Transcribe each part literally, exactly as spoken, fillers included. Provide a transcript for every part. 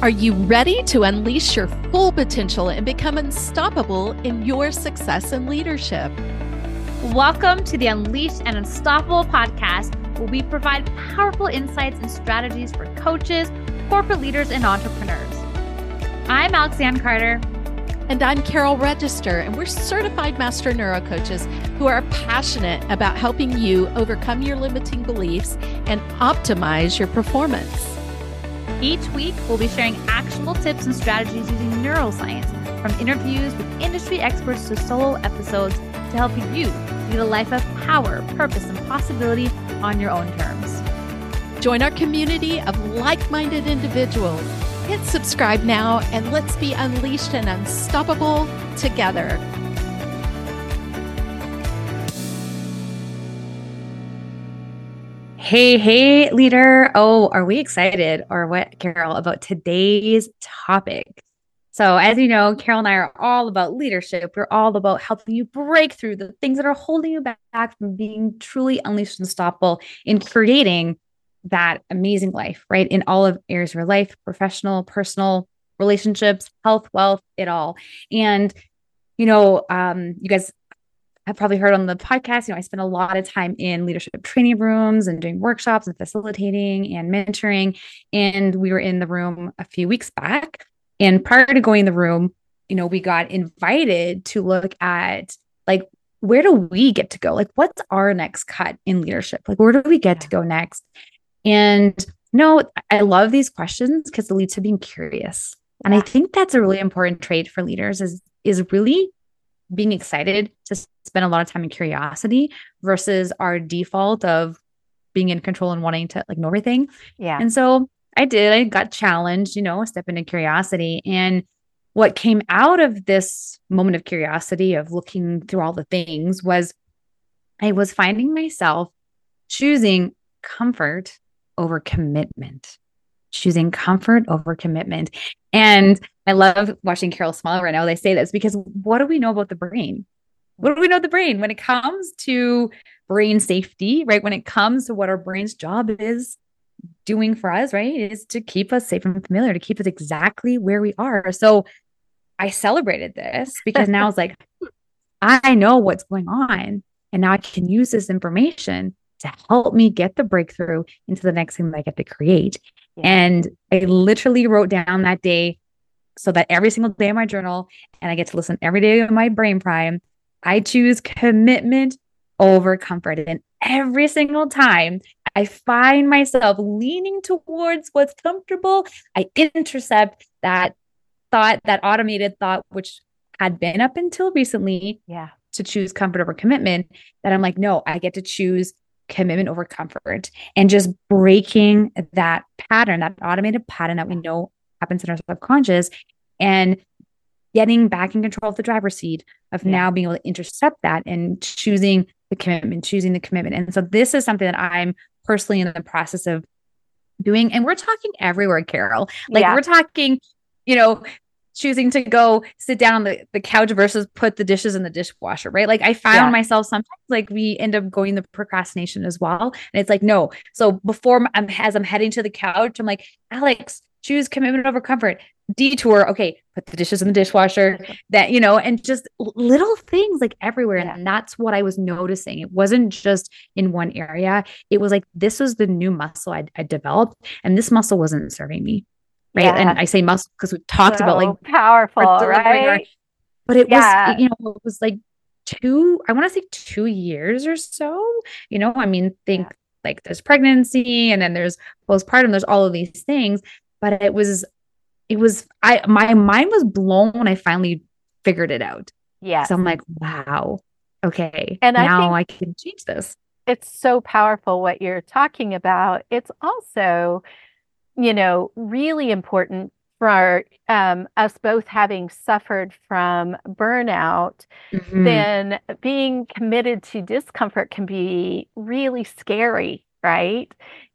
Are you ready to unleash your full potential and become unstoppable in your success and leadership? Welcome to the Unleashed and Unstoppable podcast, where we provide powerful insights and strategies for coaches, corporate leaders, and entrepreneurs. I'm Alexanne Carter. And I'm Carol Register, and we're certified master neurocoaches who are passionate about helping you overcome your limiting beliefs and optimize your performance. Each week, we'll be sharing actionable tips and strategies using neuroscience, from interviews with industry experts to solo episodes, to help you lead a life of power, purpose, and possibility on your own terms. Join our community of like-minded individuals. Hit subscribe now, and let's be unleashed and unstoppable together. Hey, hey, leader. Oh, are we excited or what, Carol, about today's topic? So as you know, Carol and I are all about leadership. We're all about helping you break through the things that are holding you back from being truly unleashed and unstoppable in creating that amazing life, right? In all of areas of your life, professional, personal, relationships, health, wealth, it all. And, you know, um, you guys have probably heard on the podcast, you know, I spend a lot of time in leadership training rooms and doing workshops and facilitating and mentoring. And we were in the room a few weeks back. And prior to going in the room, you know, we got invited to look at, like, where do we get to go? Like, what's our next cut in leadership? Like, where do we get to go next? And no, I love these questions because it leads to being curious. And I think that's a really important trait for leaders is, is really being excited to spend a lot of time in curiosity versus our default of being in control and wanting to like know everything. Yeah. And so I did, I got challenged, you know, step into curiosity. And what came out of this moment of curiosity of looking through all the things was I was finding myself choosing comfort over commitment, choosing comfort over commitment. And I love watching Carol smile right now. They say this because what do we know about the brain? What do we know the brain when it comes to brain safety, right? When it comes to what our brain's job is doing for us, right? Is to keep us safe and familiar, to keep us exactly where we are. So I celebrated this because now it's like, I know what's going on. And now I can use this information to help me get the breakthrough into the next thing that I get to create. Yeah. And I literally wrote down that day so that every single day in my journal, and I get to listen every day in my brain prime, I choose commitment over comfort. And every single time I find myself leaning towards what's comfortable, I intercept that thought, that automated thought, which had been up until recently yeah. to choose comfort over commitment, that I'm like, no, I get to choose commitment over comfort, and just breaking that pattern, that automated pattern that we know happens in our subconscious, and getting back in control of the driver's seat of yeah. now being able to intercept that and choosing the commitment, choosing the commitment. And so this is something that I'm personally in the process of doing. And we're talking everywhere, Carol. Like yeah. we're talking, you know, choosing to go sit down on the, the couch versus put the dishes in the dishwasher, right? Like I found yeah. myself sometimes like we end up going the procrastination as well. And it's like, no. So before I'm, as I'm heading to the couch, I'm like, Alex, choose commitment over comfort. Detour. Okay. Put the dishes in the dishwasher, that, you know, and just little things like everywhere. Yeah. And that's what I was noticing. It wasn't just in one area. It was like, this was the new muscle I, I developed, and this muscle wasn't serving me. Right. Yeah. And I say muscle because we talked so about like powerful, right? Our, but it yeah. was, you know, it was like two, I want to say two years or so, you know, I mean, think yeah. like there's pregnancy and then there's postpartum, there's all of these things, but it was, it was, I, my mind was blown when I finally figured it out. Yeah. So I'm like, wow. Okay. And now I, I can change this. It's so powerful what you're talking about. It's also, you know, really important for um, us both having suffered from burnout, mm-hmm. then being committed to discomfort can be really scary, right?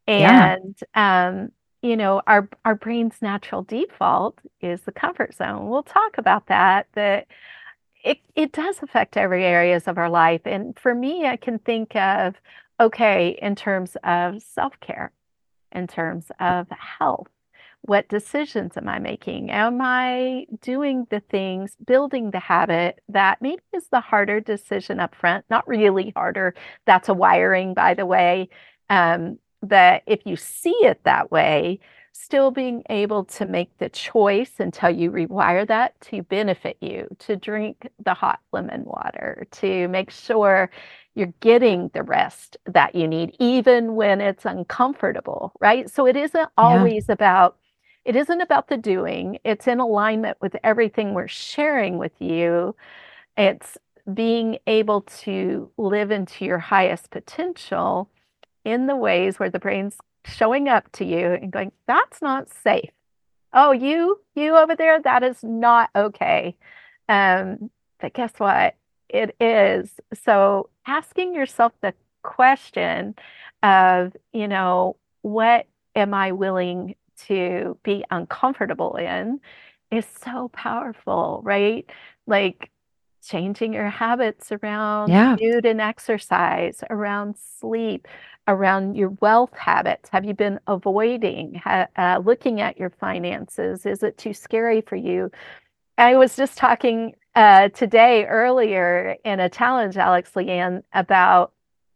And, yeah. um, you know, our, our brain's natural default is the comfort zone. We'll talk about that, that it, it does affect every areas of our life. And for me, I can think of, okay, in terms of self-care, in terms of health, what decisions am I making? Am I doing the things, building the habit that maybe is the harder decision up front? Not really harder. That's a wiring, by the way. Um, that if you see it that way, still being able to make the choice until you rewire that to benefit you, to drink the hot lemon water, to make sure you're getting the rest that you need, even when it's uncomfortable, right? So it isn't always yeah. about, it isn't about the doing. It's in alignment with everything we're sharing with you. It's being able to live into your highest potential in the ways where the brain's showing up to you and going, that's not safe. Oh, you, you over there, that is not okay. Um, but guess what? It is. So asking yourself the question of, you know, what am I willing to be uncomfortable in is so powerful, right? Like changing your habits around yeah. food and exercise, around sleep, around your wealth habits. Have you been avoiding uh, looking at your finances? Is it too scary for you? I was just talking uh, today earlier in a challenge, Alex Leanne, about,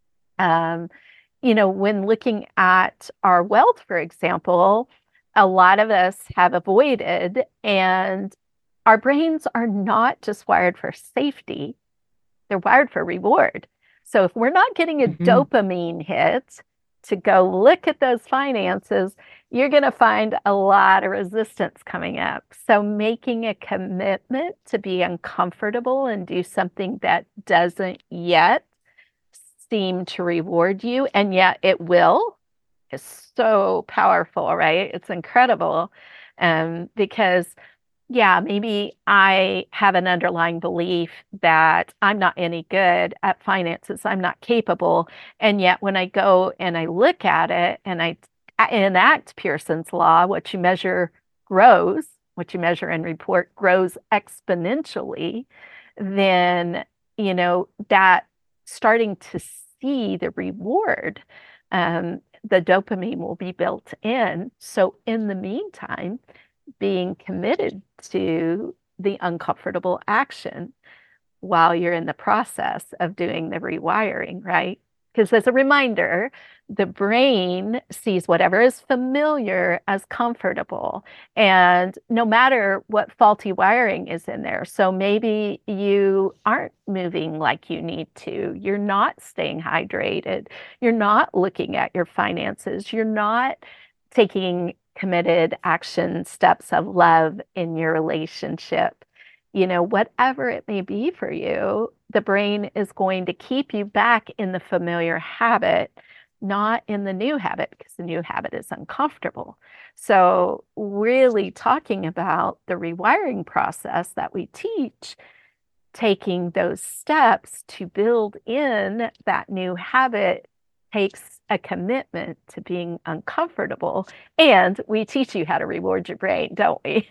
um, you know, when looking at our wealth, for example, a lot of us have avoided, and our brains are not just wired for safety, they're wired for reward. So if we're not getting a mm-hmm. dopamine hit to go look at those finances, you're going to find a lot of resistance coming up. So making a commitment to be uncomfortable and do something that doesn't yet seem to reward you, and yet it will, is so powerful, right? It's incredible. Um, because yeah, maybe I have an underlying belief that I'm not any good at finances. I'm not capable. And yet when I go and I look at it and I enact Pearson's law, what you measure grows, what you measure and report grows exponentially, then, you know, that starting to see the reward, um, the dopamine will be built in. So in the meantime, being committed to the uncomfortable action while you're in the process of doing the rewiring, right? Because as a reminder, the brain sees whatever is familiar as comfortable, and no matter what faulty wiring is in there. So maybe you aren't moving like you need to, you're not staying hydrated, you're not looking at your finances, you're not taking committed action steps of love in your relationship. You know, whatever it may be for you, the brain is going to keep you back in the familiar habit, not in the new habit, because the new habit is uncomfortable. So really talking about the rewiring process that we teach, taking those steps to build in that new habit takes a commitment to being uncomfortable. And we teach you how to reward your brain, don't we?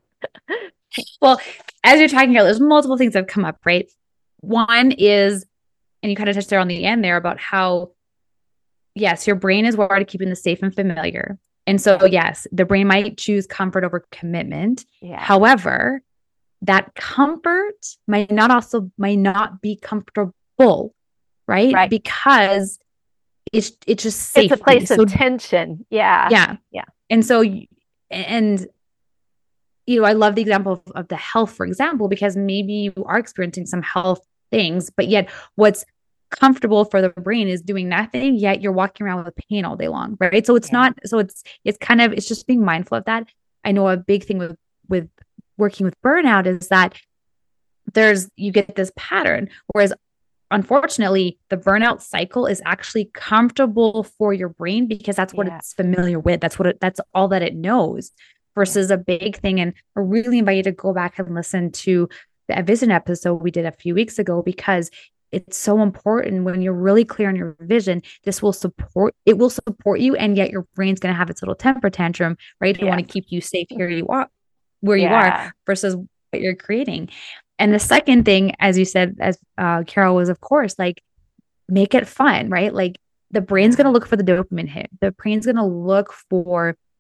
Well, as you're talking about, there's multiple things that have come up, right? One is, and you kind of touched there on the end there about how, yes, your brain is wired to keeping the safe and familiar. And so, yes, the brain might choose comfort over commitment. Yeah. However, that comfort might not also, might not be comfortable, right? Right. Because it's, it's just safety. It's a place so, of tension. Yeah. Yeah. Yeah. And so, and, you know, I love the example of, of the health, for example, because maybe you are experiencing some health things, but yet what's comfortable for the brain is doing nothing, yet you're walking around with pain all day long, right? So it's yeah. not, so it's, it's kind of, it's just being mindful of that. I know a big thing with, with working with burnout is that there's, you get this pattern, whereas unfortunately, the burnout cycle is actually comfortable for your brain because that's what yeah. it's familiar with. That's what it, that's all that it knows versus yeah. a big thing. And I really invite you to go back and listen to the vision episode we did a few weeks ago, because it's so important when you're really clear on your vision. This will support, it will support you. And yet your brain's going to have its little temper tantrum, right? To yeah. want to keep you safe here you are, where yeah. you are versus what you're creating. And the second thing, as you said, as uh, Carol, was, of course, like, make it fun, right? Like the brain's going to look for the dopamine hit. The brain's going to look for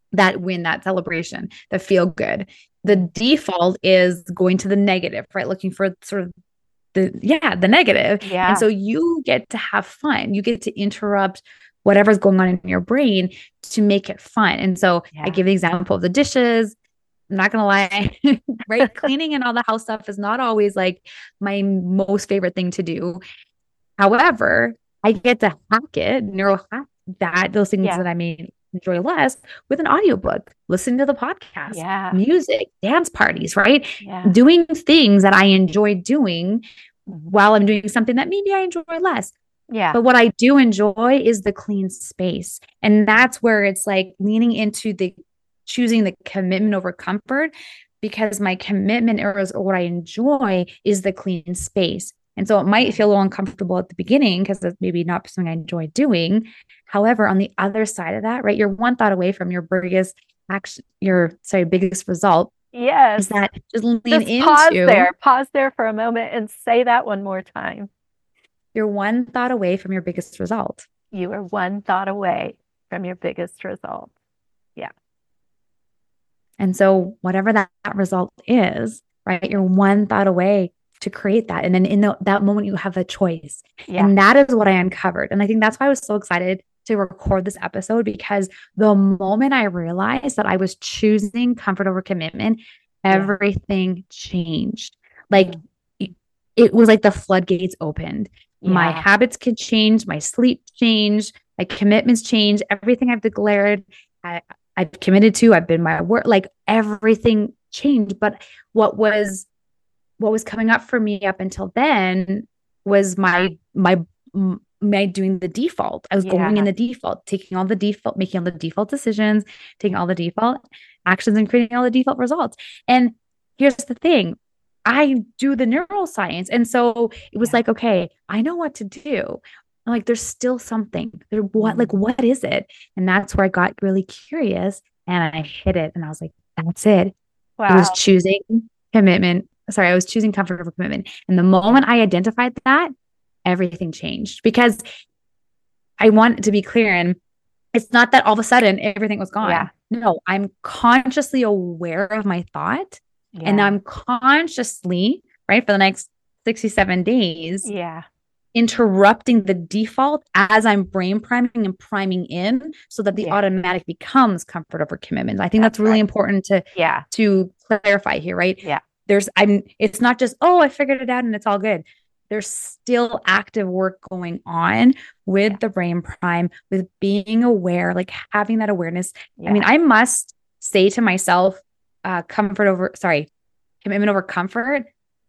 that win, that celebration, the feel good. The default is going to the negative, right? Looking for sort of the, yeah, the negative. Yeah. And so you get to have fun. You get to interrupt whatever's going on in your brain to make it fun. And so Yeah. I give the example of the dishes. I'm not going to lie, right? Cleaning and all the house stuff is not always like my most favorite thing to do. However, I get to hack it, neuro hack that, those things Yeah. that I may enjoy less with an audiobook, listening to the podcast, Yeah. music, dance parties, right? Yeah. Doing things that I enjoy doing Mhm. while I'm doing something that maybe I enjoy less. Yeah. But what I do enjoy is the clean space. And that's where it's like leaning into the choosing the commitment over comfort, because my commitment or, or what I enjoy is the clean space. And so it might feel a little uncomfortable at the beginning because it's maybe not something I enjoy doing. However, on the other side of that, right, you're one thought away from your biggest action, your sorry, biggest result. Yes. Is that just lean Just into pause there, pause there for a moment and say that one more time. You're one thought away from your biggest result. You are one thought away from your biggest result. Yeah. And so whatever that, that result is, right, you're one thought away to create that. And then in the, that moment, you have a choice. Yeah. And that is what I uncovered. And I think that's why I was so excited to record this episode, because the moment I realized that I was choosing comfort over commitment, everything yeah. changed. Like it, it was like the floodgates opened. Yeah. My habits could change, my sleep changed, my commitments changed, everything I've declared, I, I've committed to, I've been my work, like everything changed. But what was what was coming up for me up until then was my my my doing the default. I was yeah. going in the default, taking all the default, making all the default decisions, taking all the default actions and creating all the default results. And here's the thing, I do the neuroscience. And so it was yeah. like, okay, I know what to do. I'm like, there's still something there. What, like, what is it? And that's where I got really curious and I hit it. And I was like, that's it. Wow. I was choosing commitment. Sorry, I was choosing comfort over commitment. And the moment I identified that, everything changed, because I want to be clear. And it's not that all of a sudden everything was gone. Yeah. No, I'm consciously aware of my thought. Yeah. And I'm consciously, right, for the next sixty-seven days, yeah, interrupting the default as I'm brain priming and priming in so that the yeah. automatic becomes comfort over commitment. I think that's, that's really right. important to, yeah. to clarify here, right? Yeah. There's, I'm, it's not just, oh, I figured it out and it's all good. There's still active work going on with yeah. the brain prime, with being aware, like having that awareness. Yeah. I mean, I must say to myself, uh, comfort over, sorry, commitment over comfort.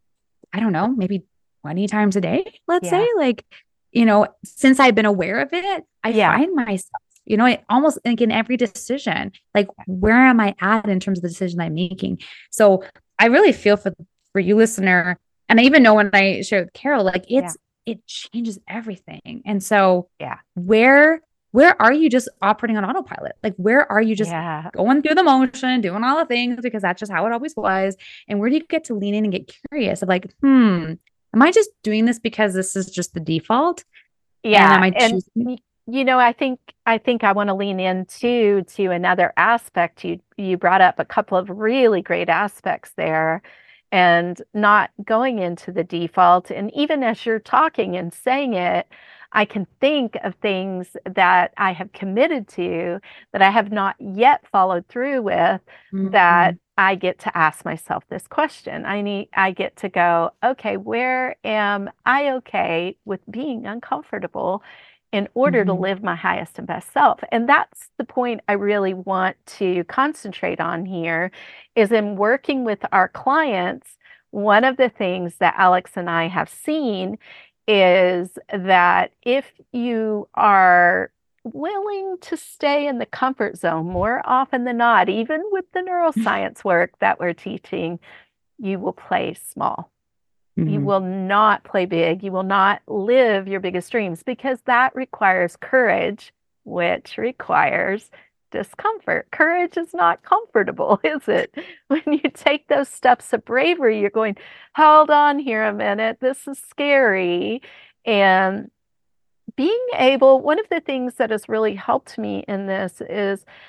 I don't know, maybe twenty times a day, let's yeah. say, like, you know, since I've been aware of it, I yeah. find myself, you know, I almost like in every decision, like, where am I at in terms of the decision I'm making? So I really feel for, for you listener. And I even know when I share with Carol, like it's, yeah. it changes everything. And so yeah, where, where are you just operating on autopilot? Like, where are you just yeah. going through the motion, doing all the things because that's just how it always was? And where do you get to lean in and get curious of like, hmm, am I just doing this because this is just the default? Yeah. And am I and, choosing? You know, I think, I think I want to lean into to another aspect. You, you brought up a couple of really great aspects there, and not going into the default. And even as you're talking and saying it, I can think of things that I have committed to that I have not yet followed through with, mm-hmm. that I get to ask myself this question. I need, I get to go, okay, where am I okay with being uncomfortable in order mm-hmm. to live my highest and best self? And that's the point I really want to concentrate on here, is in working with our clients. One of the things that Alex and I have seen is that if you are willing to stay in the comfort zone more often than not, even with the neuroscience work that we're teaching, you will play small. Mm-hmm. You will not play big. You will not live your biggest dreams, because that requires courage, which requires discomfort. Courage is not comfortable, is it? When you take those steps of bravery, you're going, hold on here a minute, this is scary. And being able, one of the things that has really helped me in this is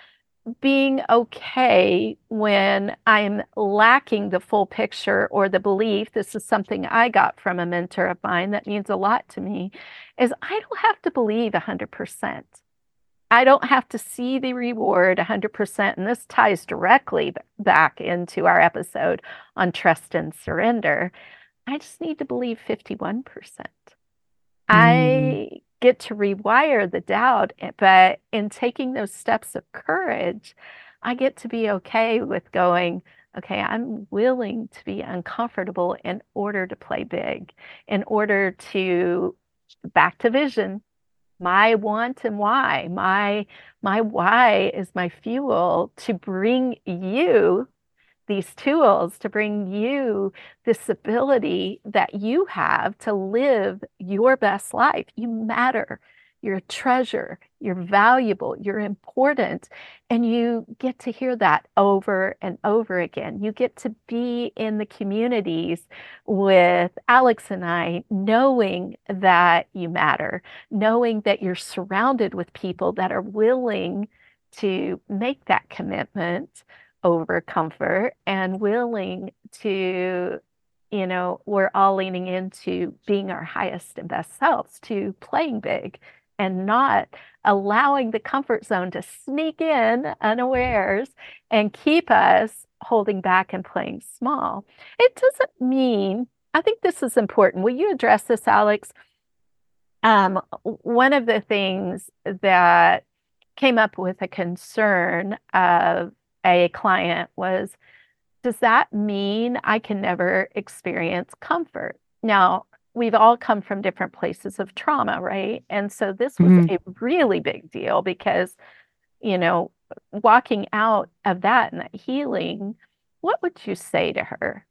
being okay when I'm lacking the full picture or the belief, this is something I got from a mentor of mine that means a lot to me, is I don't have to believe one hundred percent. I don't have to see the reward one hundred percent. And this ties directly back into our episode on trust and surrender. I just need to believe fifty-one percent. Mm. I get to rewire the doubt, but in taking those steps of courage, I get to be okay with going, okay, I'm willing to be uncomfortable in order to play big, in order to, back to vision, my want and why. My, my why is my fuel to bring you these tools, to bring you this ability that you have to live your best life. You matter. You're a treasure. You're valuable. You're important. And you get to hear that over and over again. You get to be in the communities with Alex and I, knowing that you matter, knowing that you're surrounded with people that are willing to make that commitment over comfort and willing to, you know, we're all leaning into being our highest and best selves, to playing big and not allowing the comfort zone to sneak in unawares and keep us holding back and playing small. It doesn't mean, I think this is important. Will you address this, Alex? Um, one of the things that came up with a concern of a client was, does that mean I can never experience comfort? Now, we've all come from different places of trauma, right? And so this was mm-hmm. a really big deal because, you know, walking out of that and that healing, what would you say to her?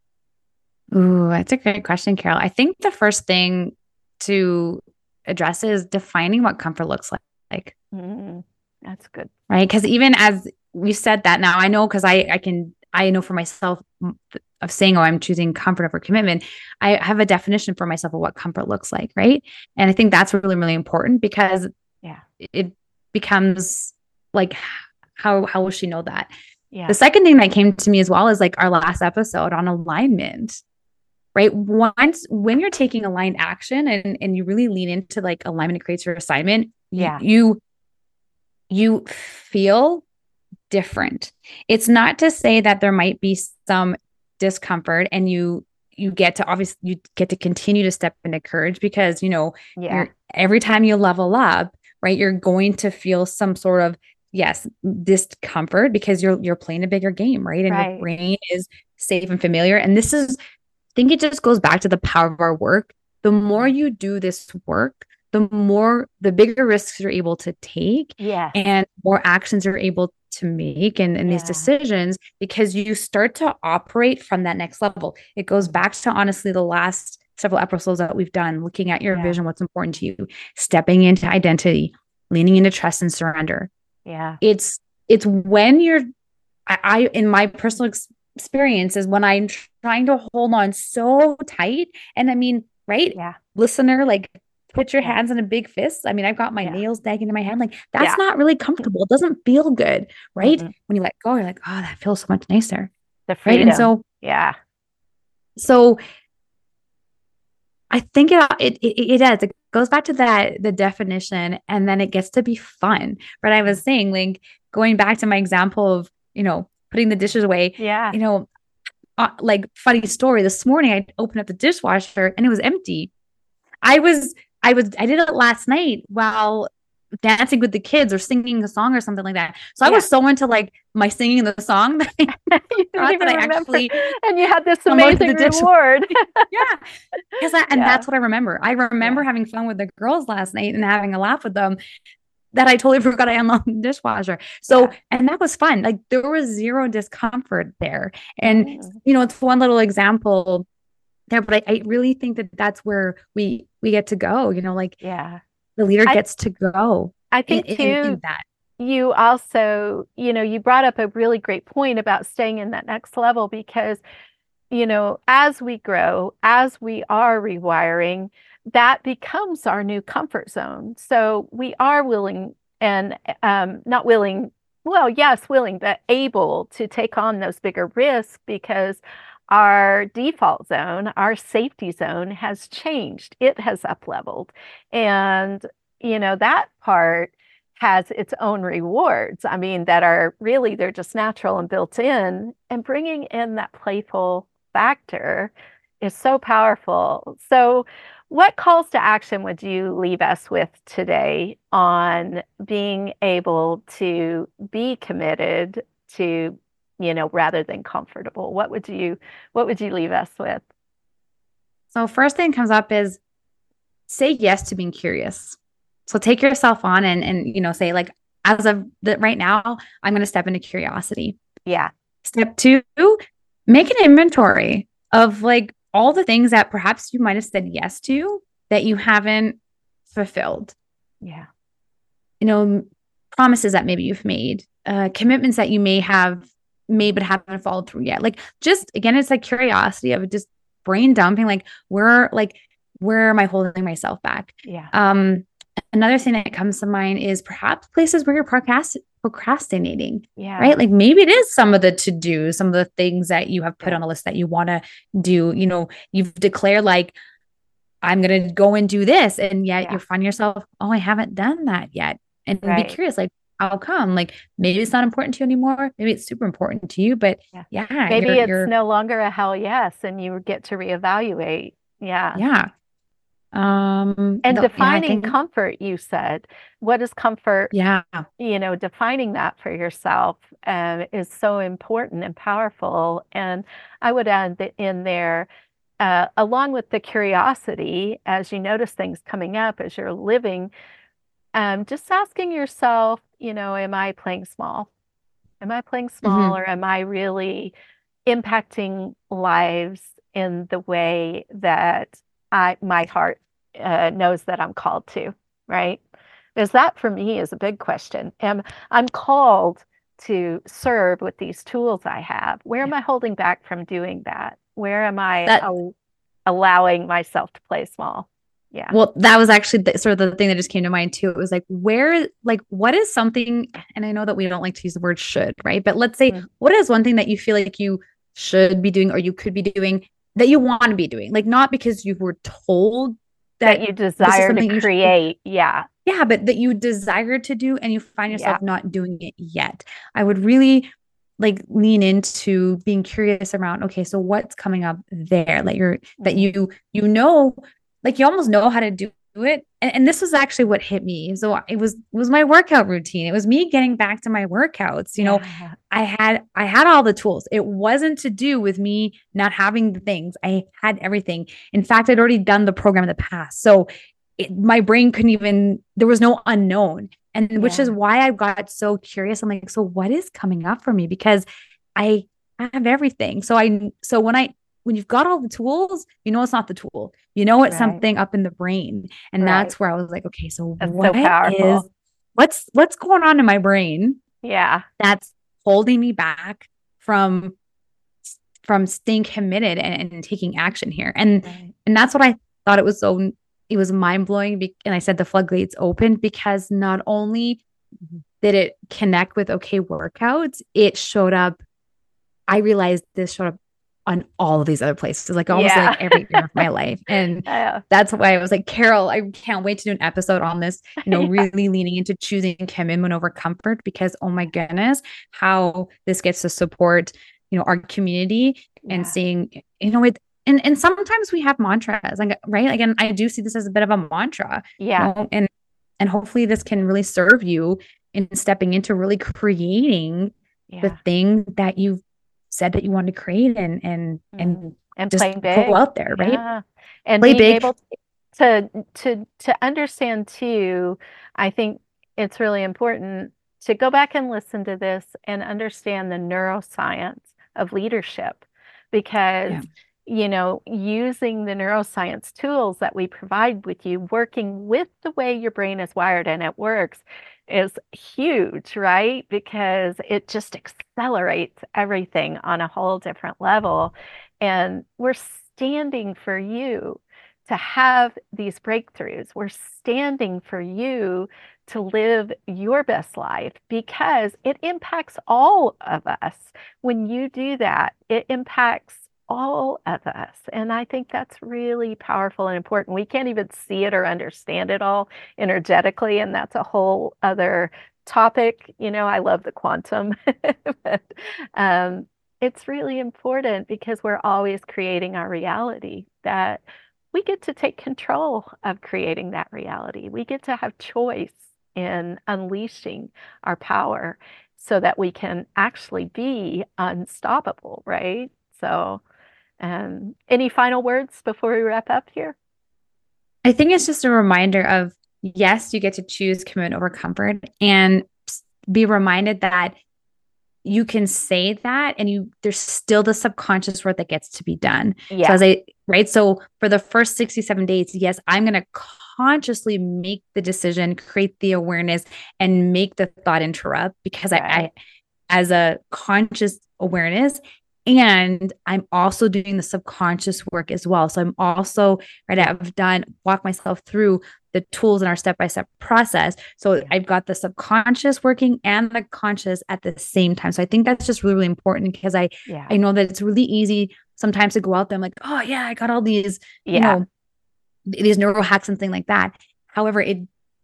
Ooh, that's a great question, Carol. I think the first thing to address is defining what comfort looks like. Mm, that's good. Right? Because even as we said that, now I know, because I, I can, I know for myself of saying, oh, I'm choosing comfort over commitment. I have a definition for myself of what comfort looks like. Right. And I think that's really, really important because yeah, it becomes like, how, how will she know that? Yeah. The second thing that came to me as well is like our last episode on alignment, right? Once, when you're taking aligned action and, and you really lean into like alignment creates your assignment, yeah. you, you feel different. It's not to say that there might be some discomfort and you, you get to obviously, you get to continue to step into courage because, you know, yeah. you're, every time you level up, right, you're going to feel some sort of, yes, discomfort because you're, you're playing a bigger game, right? And right. your brain is safe and familiar. And this is, I think it just goes back to the power of our work. The more you do this work, the more, the bigger risks you're able to take yes. and more actions you're able to make and, and yeah. these decisions, because you start to operate from that next level. It goes back to honestly the last several episodes that we've done, looking at your yeah. vision, what's important to you, stepping into identity, leaning into trust and surrender. Yeah. It's, it's when you're, I, I in my personal ex- experience is when I'm trying to hold on so tight. And I mean, right. Yeah. Listener, like, put your yeah. hands in a big fist. I mean, I've got my yeah. nails digging into my hand. Like that's yeah. not really comfortable. It doesn't feel good. Right. Mm-hmm. When you let go, you're like, oh, that feels so much nicer. The freedom. Right. And so, yeah. So I think it, it, it, it does. It goes back to that, the definition, and then it gets to be fun. But I was saying, like, going back to my example of, you know, putting the dishes away, yeah. you know, uh, like funny story this morning, I opened up the dishwasher and it was empty. I was, I was, I did it last night while dancing with the kids or singing a song or something like that. So yeah. I was so into like my singing the song that I, you didn't even that I remember. actually, and you had this amazing reward. yeah. Because and yeah. that's what I remember. I remember yeah. having fun with the girls last night and having a laugh with them that I totally forgot I unlocked the dishwasher. So, yeah. and that was fun. Like there was zero discomfort there. And, mm. you know, it's one little example there, but I, I really think that that's where we, we get to go, you know, like yeah, the leader I, gets to go. I think in, too, in, in that. You also, you know, you brought up a really great point about staying in that next level because, you know, as we grow, as we are rewiring, that becomes our new comfort zone. So we are willing and um, not willing Well, yes, willing, but able to take on those bigger risks because our default zone, our safety zone has changed. It has up leveled. And, you know, that part has its own rewards. I mean, that are really, they're just natural and built in. And bringing in that playful factor is so powerful. So, what calls to action would you leave us with today on being able to be committed to, you know, rather than comfortable? What would you what would you leave us with? So first thing comes up is say yes to being curious. So take yourself on and and you know say like as of the, right now, I'm going to step into curiosity. Yeah. Step two, make an inventory of like all the things that perhaps you might have said yes to that you haven't fulfilled. Yeah. You know, promises that maybe you've made, uh, commitments that you may have made but haven't followed through yet. Like just again, it's like curiosity of just brain dumping. Like where, like where am I holding myself back? Yeah. Um, another thing that comes to mind is perhaps places where you're procrast- procrastinating. Yeah. Right. Like maybe it is some of the to do, some of the things that you have put Yeah. on a list that you want to do. You know, you've declared like, I'm going to go and do this. And yet Yeah. you're finding yourself, oh, I haven't done that yet. And Right. be curious, like, how come? Like maybe it's not important to you anymore. Maybe it's super important to you, but Yeah. yeah, Maybe you're, it's you're, no longer a hell yes, and you get to reevaluate. Yeah. yeah. Um, And the, yeah, I defining think, comfort, you said. What is comfort? yeah. You know, defining that for yourself um, is so important and powerful. And I would add that in there, uh, along with the curiosity, as you notice things coming up as you're living, um, just asking yourself, you know, am I playing small? Am I playing small, Mhm. or am I really impacting lives in the way that I my heart uh, knows that I'm called to, right? Because that for me is a big question. Am I'm called to serve with these tools I have. Where am Yeah. I holding back from doing that? Where am I That, al- allowing myself to play small? Yeah. well, that was actually the, sort of the thing that just came to mind too. It was like, where, like, what is something, and I know that we don't like to use the word should, right? But let's say, Mhm. what is one thing that you feel like you should be doing or you could be doing that you want to be doing? Like, not because you were told That that you this is desire something to you should do. create. Yeah. Yeah, but that you desire to do and you find Yeah. yourself not doing it yet. I would really like lean into being curious around, okay, so what's coming up there? Like you're that Mhm. you you know, like you almost know how to do it. And, and this was actually what hit me. So it was it was my workout routine. It was me getting back to my workouts. You know, Yeah. I had I had all the tools. It wasn't to do with me not having the things. I had everything. In fact, I'd already done the program in the past. So it, my brain couldn't even, there was no unknown. And which is Yeah. why I got so curious. I'm like, so what is coming up for me? Because I have everything. So I, so when I, when you've got all the tools, you know, it's not the tool, you know, it's Right. something up in the brain. And Right. that's where I was like, okay, so That's so what is, powerful. what's, what's going on in my brain Yeah. that's holding me back from, from staying committed and, and taking action here. And, Right. and that's what I thought it was so, it was mind blowing. Be- and I said the floodgates opened because not only did it connect with okay workouts, it showed up. I realized this showed up on all of these other places, like almost Yeah. like every area of my life. And Yeah. that's why I was like, Carol, I can't wait to do an episode on this, you know, Yeah. really leaning into choosing commitment over comfort, because oh my goodness, how this gets to support, you know, our community Yeah. and seeing, you know, it. And, and sometimes we have mantras, like, right? Again, I do see this as a bit of a mantra, Yeah. you know, and, and hopefully this can really serve you in stepping into really creating Yeah. the thing that you've said that you want to create and, and, and Mhm. And just playing go big. out there, right? Yeah. And Play being big. able to to to understand too, I think it's really important to go back and listen to this and understand the neuroscience of leadership, because Yeah. you know, using the neuroscience tools that we provide with you, working with the way your brain is wired and it works, is huge, right? Because it just accelerates everything on a whole different level. And we're standing for you to have these breakthroughs. We're standing for you to live your best life, because it impacts all of us. When you do that, it impacts all of us. And I think that's really powerful and important. We can't even see it or understand it all energetically, and that's a whole other topic. You know, I love the quantum, but um, it's really important because we're always creating our reality, that we get to take control of creating that reality. We get to have choice in unleashing our power so that we can actually be unstoppable, right? So, um, any final words before we wrap up here? I think it's just a reminder of, yes, you get to choose commitment over comfort, and be reminded that you can say that and you there's still the subconscious work that gets to be done. Yeah. So as I, right. So for the first sixty-seven days, yes, I'm going to consciously make the decision, create the awareness, and make the thought interrupt, because right. I, I, as a conscious awareness, and I'm also doing the subconscious work as well. So I'm also, right, I've done, walk myself through the tools in our step-by-step process. So yeah. I've got the subconscious working and the conscious at the same time. So I think that's just really, really important, because I, yeah. I know that it's really easy sometimes to go out there. I'm like, oh yeah, I got all these, yeah. you know, these neural hacks and things like that. However, it,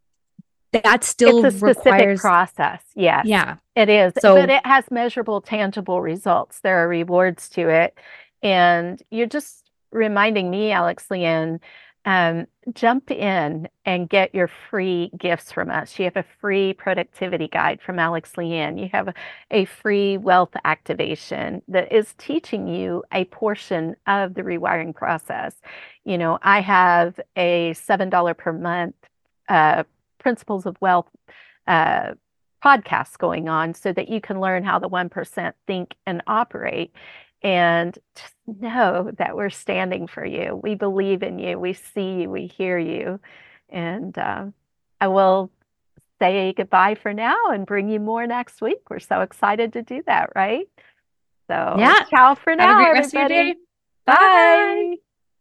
that still it's a specific requires process. Yes. Yeah. It is. So, but it has measurable, tangible results. There are rewards to it. And you're just reminding me, Alex Leanne, um, jump in and get your free gifts from us. You have a free productivity guide from Alex Leanne. You have a, a free wealth activation that is teaching you a portion of the rewiring process. You know, I have a seven dollars per month uh, Principles of Wealth uh, podcast going on, so that you can learn how the one percent think and operate. And just know that we're standing for you. We believe in you. We see you. We hear you. And uh, I will say goodbye for now and bring you more next week. We're so excited to do that, right? So yeah. Ciao for now, Have a great everybody. rest of your day. Bye. Bye.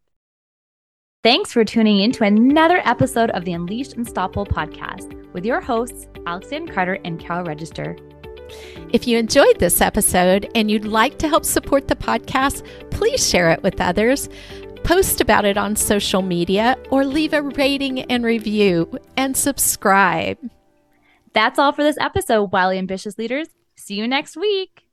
Thanks for tuning in to another episode of the Unleashed Unstoppable podcast with your hosts, Alex Leanne Carter and Carol Register. If you enjoyed this episode and you'd like to help support the podcast, please share it with others, post about it on social media, or leave a rating and review, and subscribe. That's all for this episode, Wildly Ambitious Leaders. See you next week.